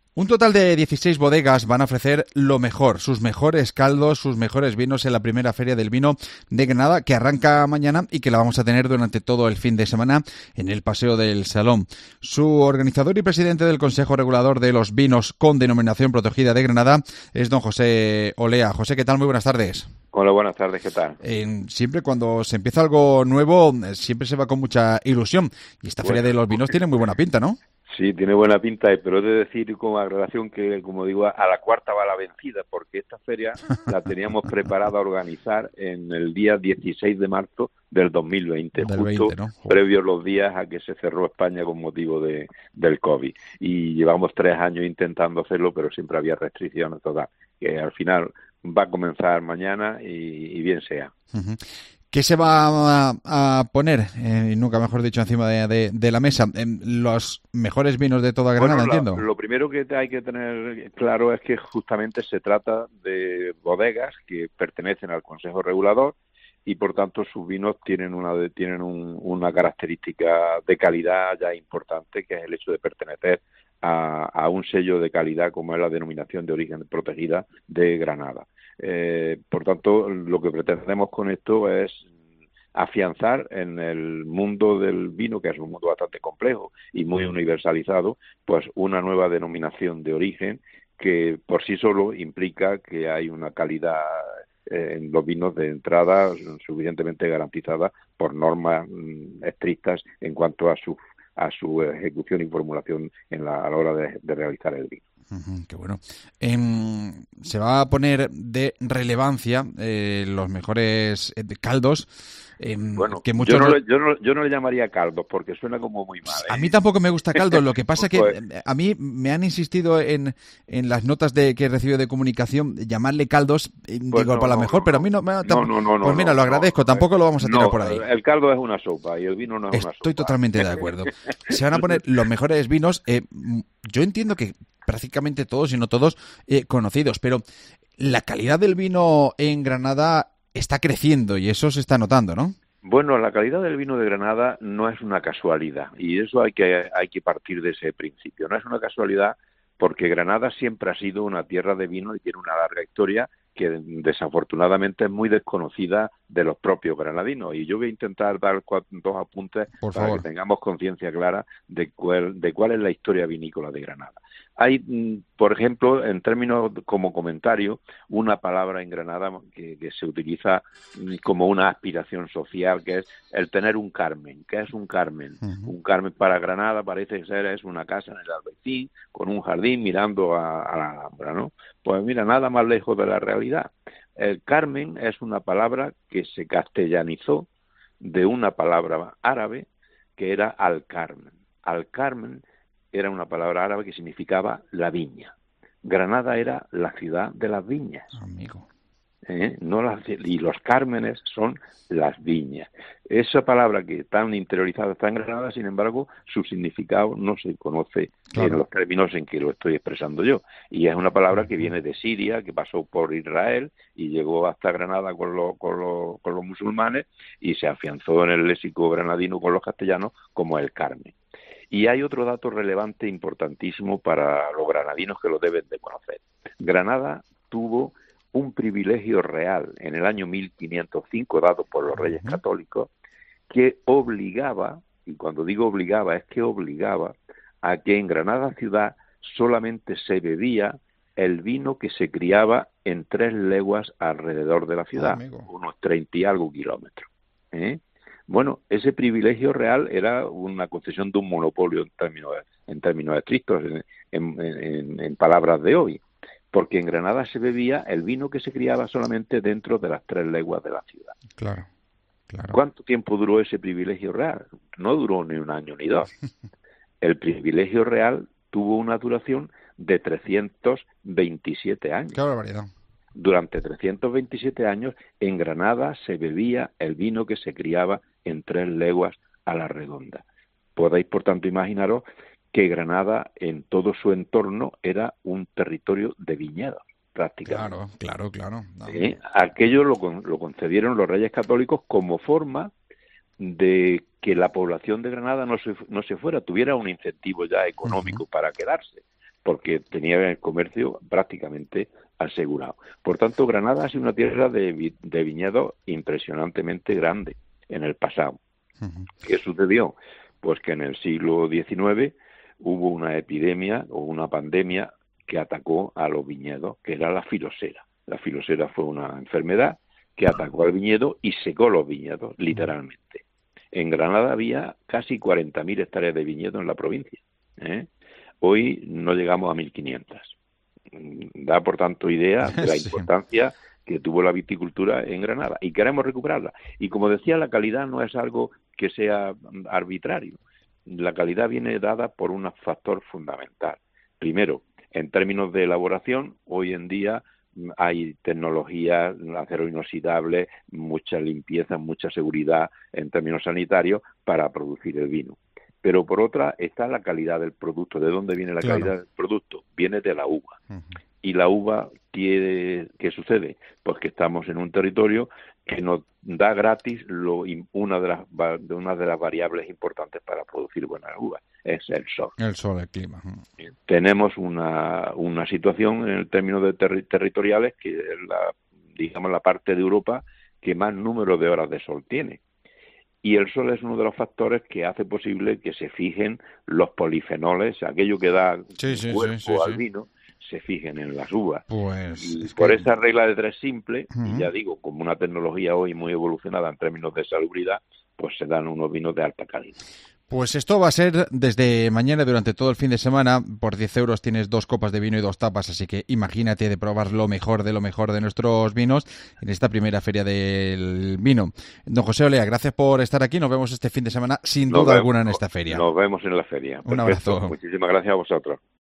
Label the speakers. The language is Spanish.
Speaker 1: Un total de 16 bodegas van a ofrecer lo mejor, sus mejores caldos, sus mejores vinos en la primera Feria del Vino de Granada, que arranca mañana y que la vamos a tener durante todo el fin de semana en el Paseo del Salón. Su organizador y presidente del Consejo Regulador de los Vinos con Denominación Protegida de Granada es don José Olea. José, ¿qué tal? Muy buenas tardes.
Speaker 2: Hola, buenas tardes, ¿qué tal?
Speaker 1: Siempre cuando se empieza algo nuevo, siempre se va con mucha ilusión. Y esta Feria de los Vinos tiene muy buena pinta, ¿no?
Speaker 2: Sí, tiene buena pinta, pero he de decir con agradación que, como digo, a la cuarta va la vencida, porque esta feria la teníamos preparada a organizar en el día 16 de marzo del 2020,
Speaker 1: del
Speaker 2: justo
Speaker 1: 20, ¿no?
Speaker 2: previo los días a que se cerró España con motivo del COVID. Y llevamos 3 años intentando hacerlo, pero siempre había restricciones total, que al final va a comenzar mañana y bien sea.
Speaker 1: Uh-huh. ¿Qué se va a poner, nunca mejor dicho, encima de la mesa? Los mejores vinos de toda Granada, entiendo.
Speaker 2: Lo primero que hay que tener claro es que justamente se trata de bodegas que pertenecen al Consejo Regulador y, por tanto, sus vinos tienen una característica de calidad ya importante, que es el hecho de pertenecer a un sello de calidad como es la Denominación de Origen Protegida de Granada. Por tanto, lo que pretendemos con esto es afianzar en el mundo del vino, que es un mundo bastante complejo y muy universalizado, pues una nueva denominación de origen que por sí solo implica que hay una calidad en los vinos de entrada suficientemente garantizada por normas estrictas en cuanto a su ejecución y formulación a la hora de realizar el vino.
Speaker 1: Qué bueno. Se va a poner de relevancia los mejores caldos.
Speaker 2: Bueno,
Speaker 1: que muchos
Speaker 2: yo no le llamaría caldos porque suena como muy mal, ¿eh?
Speaker 1: A mí tampoco me gusta caldos. Lo que pasa es que a mí me han insistido en las notas que he recibido de comunicación llamarle caldos,
Speaker 2: Pues
Speaker 1: digo, para lo mejor, pero a mí no. Pues mira, lo agradezco, tampoco lo vamos a tirar por ahí.
Speaker 2: El caldo es una sopa y el vino no es una sopa.
Speaker 1: Estoy totalmente de acuerdo. Se van a poner los mejores vinos. Yo entiendo que prácticamente todos, y no todos, conocidos, pero la calidad del vino en Granada está creciendo y eso se está notando, ¿no?
Speaker 2: Bueno, la calidad del vino de Granada no es una casualidad y eso hay que partir de ese principio. No es una casualidad porque Granada siempre ha sido una tierra de vino y tiene una larga historia que desafortunadamente es muy desconocida de los propios granadinos. Y yo voy a intentar dar 2 apuntes para que tengamos conciencia clara de cuál es la historia vinícola de Granada. Hay, por ejemplo, en términos como comentario, una palabra en Granada que se utiliza como una aspiración social, que es el tener un Carmen. ¿Qué es un Carmen? Uh-huh. Un Carmen para Granada parece ser es una casa en el Albaicín con un jardín mirando a la Alhambra, ¿no? Pues mira, nada más lejos de la realidad. El Carmen es una palabra que se castellanizó de una palabra árabe que era al-Carmen. Al-Carmen era una palabra árabe que significaba la viña. Granada era la ciudad de las viñas.
Speaker 1: Amigo.
Speaker 2: Y los cármenes son las viñas. Esa palabra que tan interiorizada está en Granada, sin embargo, su significado no se conoce en los términos en que lo estoy expresando yo. Y es una palabra que viene de Siria, que pasó por Israel y llegó hasta Granada con los musulmanes y se afianzó en el léxico granadino con los castellanos como el Carmen. Y hay otro dato relevante, importantísimo para los granadinos que lo deben de conocer. Granada tuvo un privilegio real en el año 1505 dado por los Reyes Católicos que obligaba, y cuando digo obligaba es que obligaba a que en Granada ciudad solamente se bebía el vino que se criaba en 3 leguas alrededor de la ciudad, unos 30 y algo kilómetros. Bueno, ese privilegio real era una concesión de un monopolio en términos estrictos, en palabras de hoy, porque en Granada se bebía el vino que se criaba solamente dentro de las 3 leguas de la ciudad.
Speaker 1: Claro.
Speaker 2: ¿Cuánto tiempo duró ese privilegio real? No duró ni 1 año ni 2. El privilegio real tuvo una duración de 327 años.
Speaker 1: ¡Qué barbaridad!
Speaker 2: Durante 327 años en Granada se bebía el vino que se criaba en 3 leguas a la redonda. Podéis, por tanto, imaginaros que Granada, en todo su entorno, era un territorio de viñedos, prácticamente.
Speaker 1: Claro. No.
Speaker 2: Aquello lo concedieron los Reyes Católicos como forma de que la población de Granada no se fuera, tuviera un incentivo ya económico para quedarse. porque tenía el comercio prácticamente asegurado. Por tanto, Granada ha sido una tierra de viñedos impresionantemente grande en el pasado. ¿Qué sucedió? Pues que en el siglo XIX hubo una epidemia o una pandemia que atacó a los viñedos, que era la filosera. La filosera fue una enfermedad que atacó al viñedo y secó los viñedos, literalmente. En Granada había casi 40.000 hectáreas de viñedo en la provincia. Hoy no llegamos a 1.500. Da, por tanto, idea de la importancia que tuvo la viticultura en Granada y queremos recuperarla. Y como decía, la calidad no es algo que sea arbitrario. La calidad viene dada por un factor fundamental. Primero, en términos de elaboración, hoy en día hay tecnologías, acero inoxidable, mucha limpieza, mucha seguridad en términos sanitarios para producir el vino. Pero por otra está la calidad del producto. ¿De dónde viene la calidad del producto? Viene de la uva. Y la uva tiene, ¿qué sucede? Pues que estamos en un territorio que nos da gratis una de las variables importantes para producir buenas uvas, es el sol.
Speaker 1: El sol, el clima.
Speaker 2: Tenemos una situación en el términos de territoriales que es la parte de Europa que más número de horas de sol tiene. Y el sol es uno de los factores que hace posible que se fijen los polifenoles, aquello que da cuerpo al vino, se fijen en las uvas.
Speaker 1: Pues
Speaker 2: y por esa regla de tres simple, y ya digo, como una tecnología hoy muy evolucionada en términos de salubridad, pues se dan unos vinos de alta calidad.
Speaker 1: Pues esto va a ser desde mañana durante todo el fin de semana. Por 10 euros tienes 2 copas de vino y 2 tapas, así que imagínate de probar lo mejor de nuestros vinos en esta primera feria del vino. Don José Olea, gracias por estar aquí. Nos vemos este fin de semana, sin duda alguna, en esta feria.
Speaker 2: Nos vemos en la feria.
Speaker 1: Un abrazo.
Speaker 2: Muchísimas gracias a vosotros.